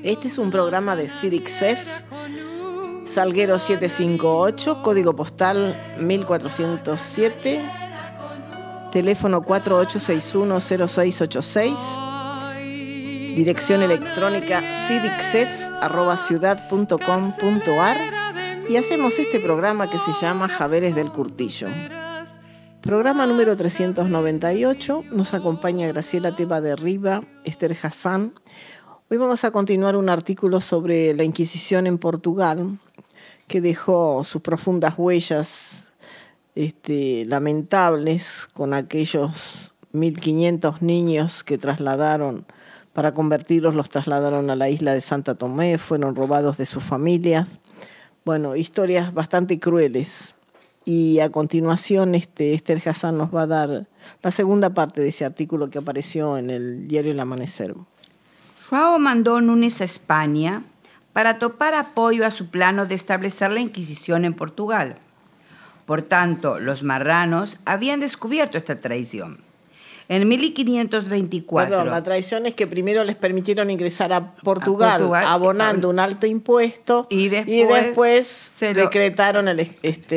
Este es un programa de CIDICSEF, Salguero 758, código postal 1407, teléfono 4861-0686, dirección electrónica cidicsef@ciudad.com.ar, y hacemos este programa que se llama Javeres del Curtillo. Programa número 398, nos acompaña Graciela Teba de Riva, Esther Hassan. Hoy vamos a continuar un artículo sobre la Inquisición en Portugal, que dejó sus profundas huellas lamentables con aquellos 1.500 niños que para convertirlos, los trasladaron a la isla de Santa Tomé, fueron robados de sus familias. Bueno, historias bastante crueles. Y a continuación Esther Hassan nos va a dar la segunda parte de ese artículo que apareció en el diario El Amanecer. João mandó Nunes a España para topar apoyo a su plano de establecer la Inquisición en Portugal. Por tanto, los marranos habían descubierto esta traición. En 1524... Perdón, la traición es que primero les permitieron ingresar a Portugal abonando un alto impuesto y después decretaron el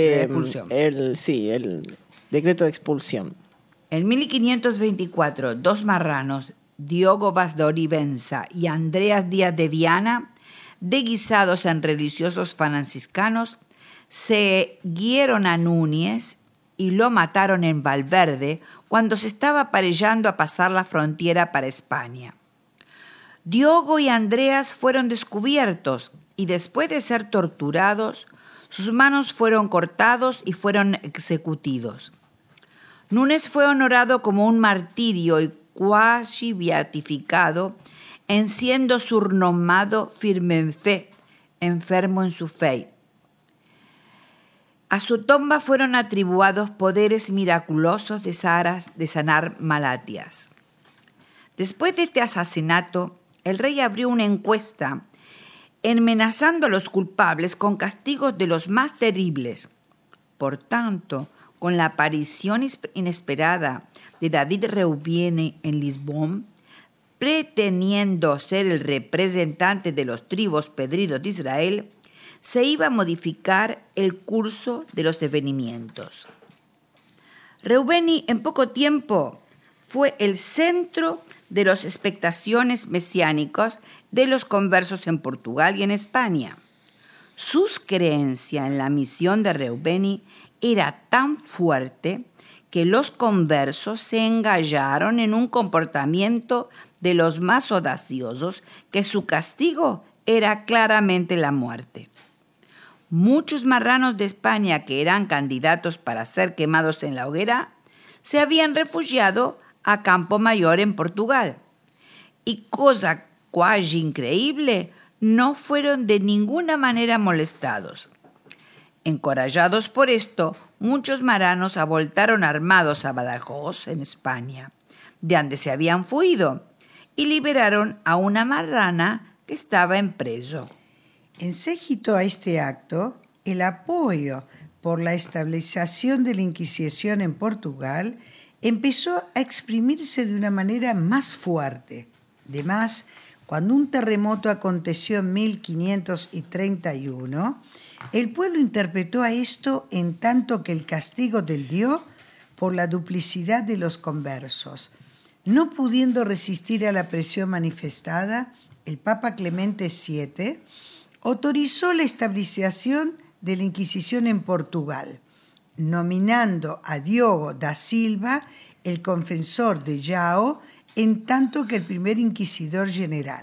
decreto de expulsión. En 1524, dos marranos, Diogo Vaz de Olivença y Andreas Díaz de Viana, deguisados en religiosos franciscanos, seguieron a Núñez y lo mataron en Valverde cuando se estaba aparellando a pasar la frontera para España. Diogo y Andreas fueron descubiertos y después de ser torturados, sus manos fueron cortados y fueron ejecutados. Núñez fue honorado como un martirio y cuasi beatificado, en siendo surnomado firme en fe, enfermo en su fe. A su tumba fueron atribuidos poderes miraculosos de sanar maladias. Después de este asesinato, el rey abrió una encuesta amenazando a los culpables con castigos de los más terribles. Por tanto, con la aparición inesperada de David Reubiene en Lisboa, pretendiendo ser el representante de los tribus perdidos de Israel, se iba a modificar el curso de los evenimentos. Reubiene en poco tiempo fue el centro de las expectaciones mesiánicas de los conversos en Portugal y en España. Sus creencias en la misión de Reubiene era tan fuerte que los conversos se engallaron en un comportamiento de los más audaciosos, que su castigo era claramente la muerte. Muchos marranos de España que eran candidatos para ser quemados en la hoguera se habían refugiado a Campo Mayor en Portugal. Y cosa cuasi increíble, no fueron de ninguna manera molestados. Encorajados por esto, muchos marranos voltaron armados a Badajoz, en España, de donde se habían fuido, y liberaron a una marrana que estaba en preso. En seguito a este acto, el apoyo por la estabilización de la Inquisición en Portugal empezó a exprimirse de una manera más fuerte. Además, cuando un terremoto aconteció en 1531, el pueblo interpretó a esto en tanto que el castigo del Dios por la duplicidad de los conversos. No pudiendo resistir a la presión manifestada, el Papa Clemente VII autorizó la estabilización de la Inquisición en Portugal, nominando a Diogo da Silva el confesor de João, en tanto que el primer inquisidor general.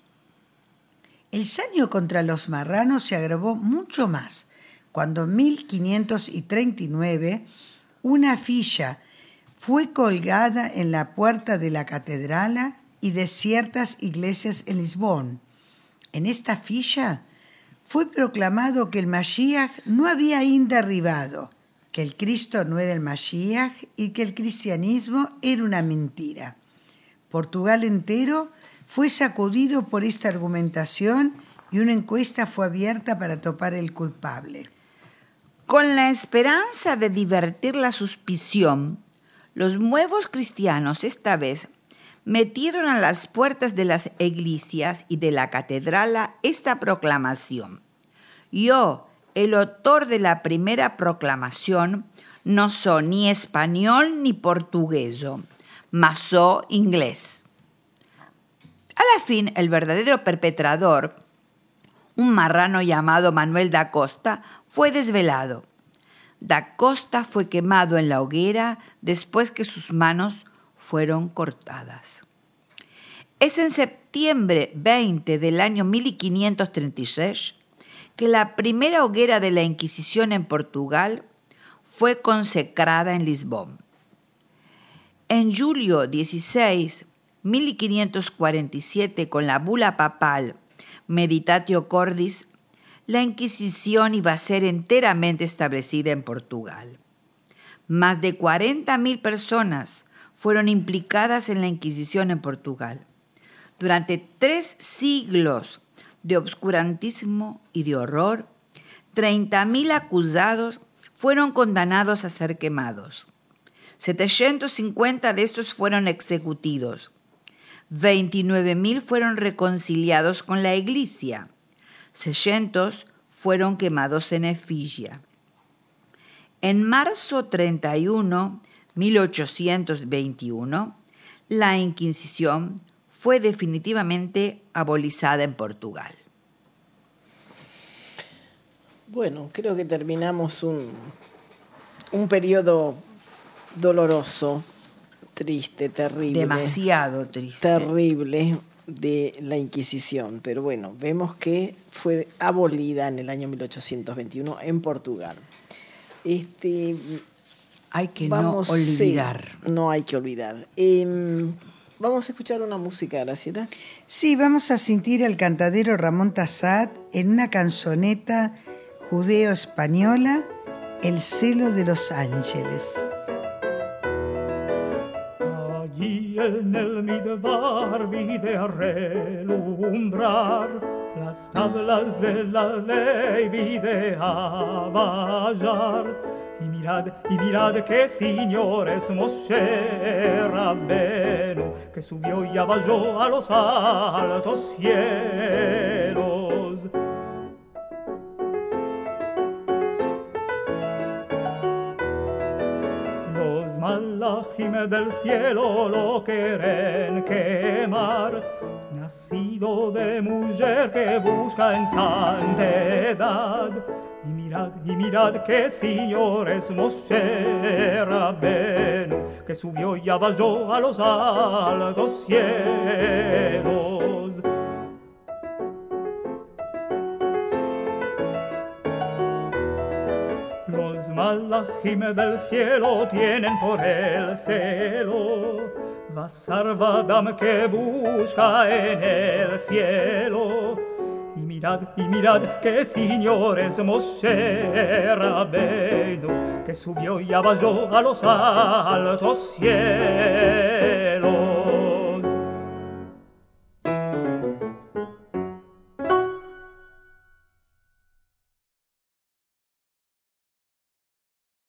El saño contra los marranos se agravó mucho más cuando en 1539 una ficha fue colgada en la puerta de la catedral y de ciertas iglesias en Lisboa. En esta ficha fue proclamado que el Mashiach no había ainda arribado, que el Cristo no era el Mashiach y que el cristianismo era una mentira. Portugal entero fue sacudido por esta argumentación y una encuesta fue abierta para topar el culpable. Con la esperanza de divertir la suspición, los nuevos cristianos esta vez metieron a las puertas de las iglesias y de la catedral esta proclamación. Yo, el autor de la primera proclamación, no soy ni español ni portugués, mas soy inglés. A la fin, el verdadero perpetrador, un marrano llamado Manuel da Costa, fue desvelado. Da Costa fue quemado en la hoguera después que sus manos fueron cortadas. Es en septiembre 20 del año 1536 que la primera hoguera de la Inquisición en Portugal fue consecrada en Lisboa. En julio 16, 1547, con la bula papal Meditatio Cordis, la Inquisición iba a ser enteramente establecida en Portugal. Más de 40.000 personas fueron implicadas en la Inquisición en Portugal. Durante 3 siglos de obscurantismo y de horror, 30.000 acusados fueron condenados a ser quemados. 750 de estos fueron ejecutados. 29.000 fueron reconciliados con la Iglesia. 600 fueron quemados en efigie. En marzo 31, 1821, la Inquisición fue definitivamente abolida en Portugal. Bueno, creo que terminamos un periodo doloroso, triste, terrible. Demasiado triste. Terrible de la Inquisición, pero bueno, vemos que fue abolida en el año 1821 en Portugal. Hay que no olvidar. Sí, no hay que olvidar. Vamos a escuchar una música, Graciela. Sí, vamos a sentir al cantadero Ramón Tassat en una canzoneta judeo-española, El celo de los ángeles. Allí en el midbar vi de relumbrar las tablas de la ley, vi de avallar. Y mirad que Señor es Moshe Rabbenu, que subió y abajó a los altos cielos. Los malachim del cielo lo quieren quemar, nacido de mujer que busca en santidad. Y mirad que Señor es Moshe Rabbenu, que subió y abajó a los altos cielos. Los malachim del cielo tienen por el celo Basar Vadam que busca en el cielo. Y mirad que Señor es Moshe Rabbenu, que subió y abajó a los altos cielos.